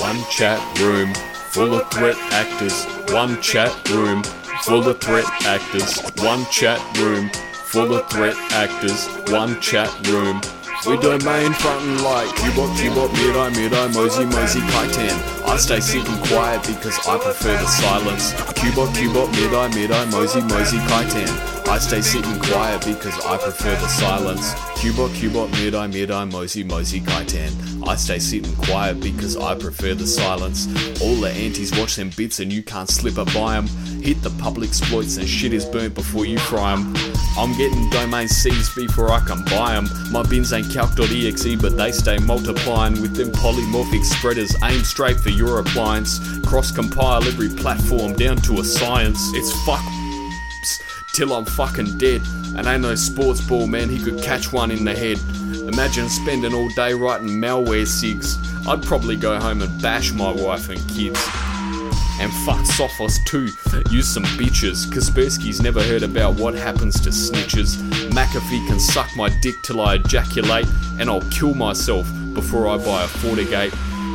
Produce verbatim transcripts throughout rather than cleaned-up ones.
One chat room full of threat actors. One chat room full of threat actors. One chat room full of threat actors. One chat room. We domain frontin' like Cubot, Cubot, mid-eye, mid-eye, mosey, mosey, kaitan. I stay sitting quiet because I prefer the silence. Cubot, Cubot, mid-eye, mid-eye, mosey, mosey, kaitan. I stay sitting quiet because I prefer the silence. Cubot, Cubot, mid-eye, mid-eye, mosey, mosey, kaitan. I stay sitting quiet because I prefer the silence. All the antis watch them bits and you can't slip up by them. Hit the public exploits and shit is burnt before you fry them. I'm getting domain seized before I can buy them. My bins ain't calc.exe but they stay multiplying with them polymorphic spreaders aimed straight for your appliance. Cross compile every platform down to a science. It's fuck till I'm fucking dead. And ain't no sports ball man, he could catch one in the head. Imagine spending all day writing malware sigs. I'd probably go home and bash my wife and kids. And fuck Sophos too, use some bitches. Kaspersky's never heard about what happens to snitches. McAfee can suck my dick till I ejaculate, and I'll kill myself before I buy a FortiGate.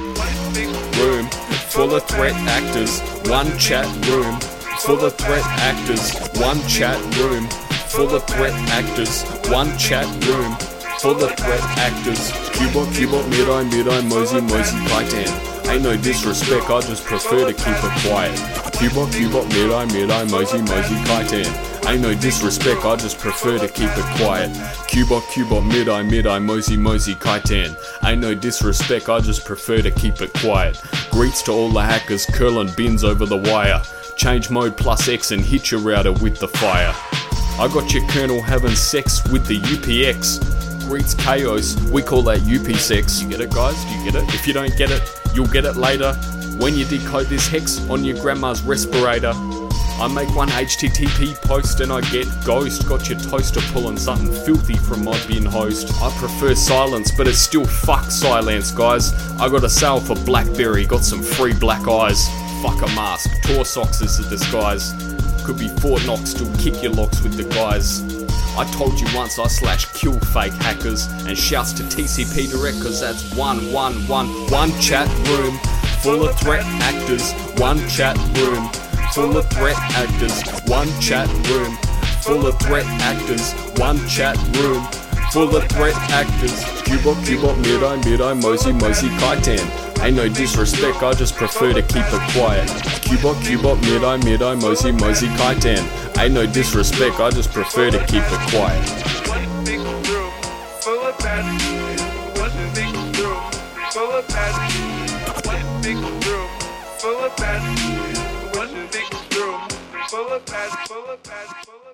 Room full of threat actors. One chat room full of threat actors. One chat room full of threat actors. One chat room full of threat actors. Cubot, Cubot, mid-eye, mid-eye, mosey, mosey, kaitan. Ain't no disrespect, I just prefer to keep it quiet. Cubot, Cubot, mid-eye, mid-eye, mosey, mosey, kaitan. Ain't no disrespect, I just prefer to keep it quiet. Cubot, Cubot, mid-eye, mid-eye, mosey, mosey, kaitan. Ain't no disrespect, I just prefer to keep it quiet. Greets to all the hackers curling bins over the wire. Change mode plus X and hit your router with the fire. I got your kernel having sex with the U P X. Greets chaos, we call that U P sex. You get it, guys? Do you get it? If you don't get it, you'll get it later when you decode this hex on your grandma's respirator. I make one H T T P post and I get ghost. Got your toaster pulling something filthy from my bin host. I prefer silence, but it's still fuck silence, guys. I got a sale for BlackBerry, got some free black eyes. Fuck a mask, Tor socks is a disguise. Could be Fort Knox, still kick your locks with the guys. I told you once I slash kill fake hackers. And shouts to T C P Direct cause that's one, one, one. One chat room full of threat actors. One chat room full of threat actors. One chat room full of threat actors. One chat room full of threat actors. Cubot, Cubot, mid-eye, mid-eye, mosey, mosey, kaitan. Ain't no disrespect, I just prefer to keep it quiet. Cubot, Cubot, mid-eye, mid-eye, mosey, mosey, kaitan. Ain't no disrespect, I just prefer to keep it quiet. One big room full of bad. One big room full of bad. One big room full of bad. One big room full of bad. Full of bad.